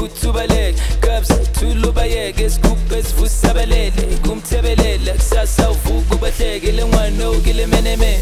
awukuthubaleke kabza thulubayeke esigubhe esivusabelele kumthebelele kusasa uvuka ubahleke le ngwane ukile menemene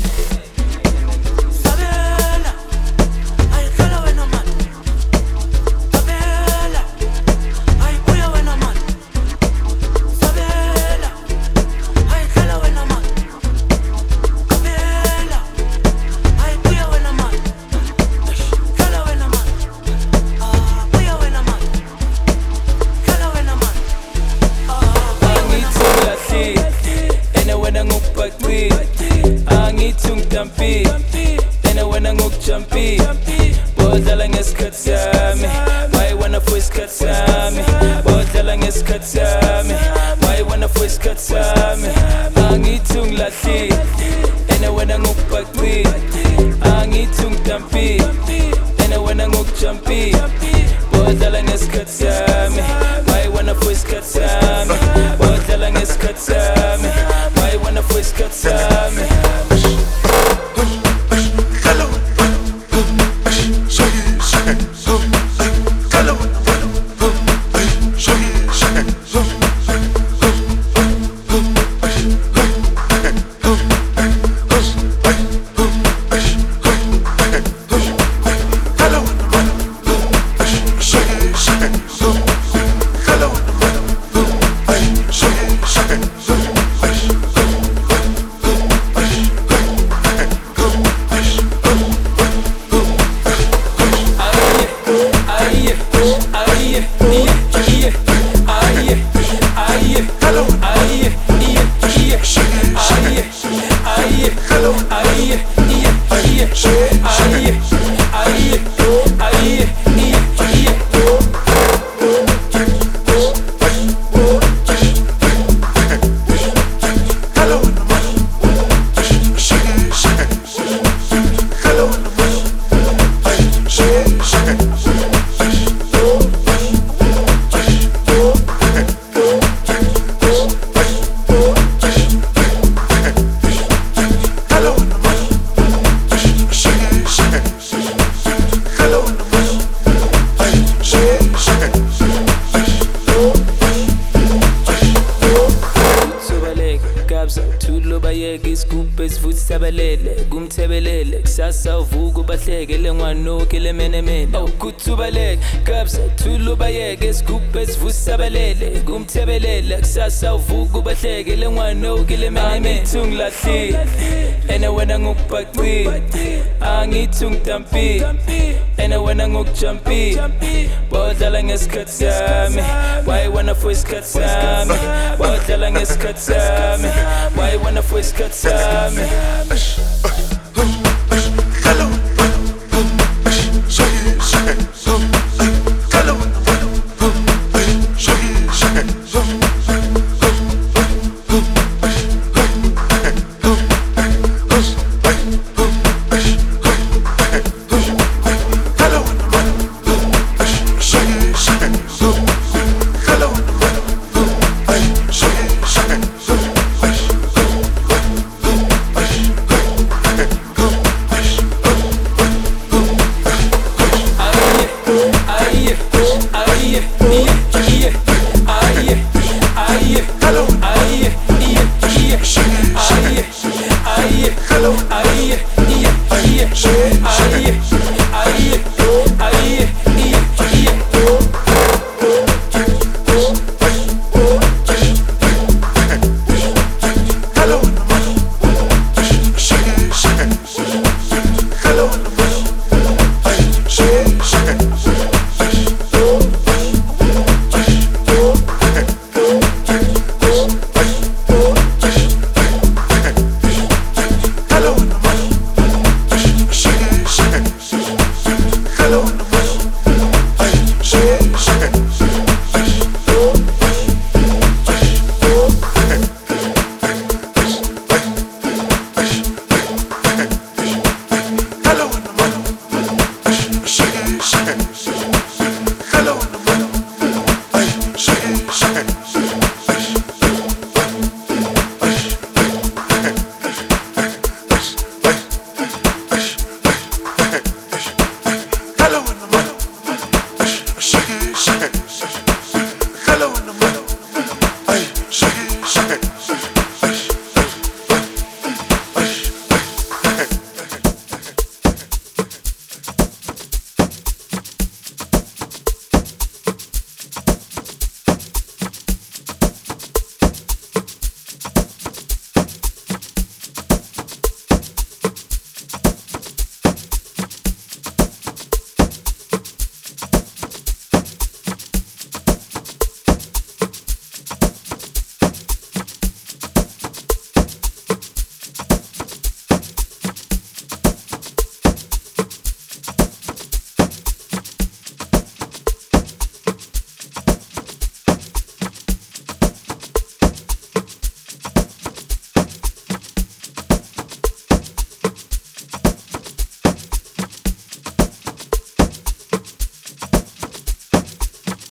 Ena wena ngokujampi bodlala ngesikhathi sami wayiwana for isikhathi sami bodlala ngesikhathi sami wayiwana for isikhathi sami angithi ungilahlile ena wena ngokubhaqile angithi ungidampi ena wena ngokujampi bodlala ngesikhathi sami wayiwana for isikhathi sami bodlala ngesikhathi sami wayiwana for isikhathi sami thulubayeke isigubhe esivusabelele kumthebelele kusasa uvuka ubahleke le ngwane ukile menemene awukuthubaleke kabza thulubayeke isigubhe esivusabelele kumthebelele kusasa uvuka ubahleke le ngwane ukile menemene angithi ungilahlile ena wena ngokubhaqile angithi ungidampi ena wena ngokujampi bodlala ngesikhathi sami wayiwana for isikhathi sami bodlala ngesikhathi sami wayiwana for isikhathi sami Hello.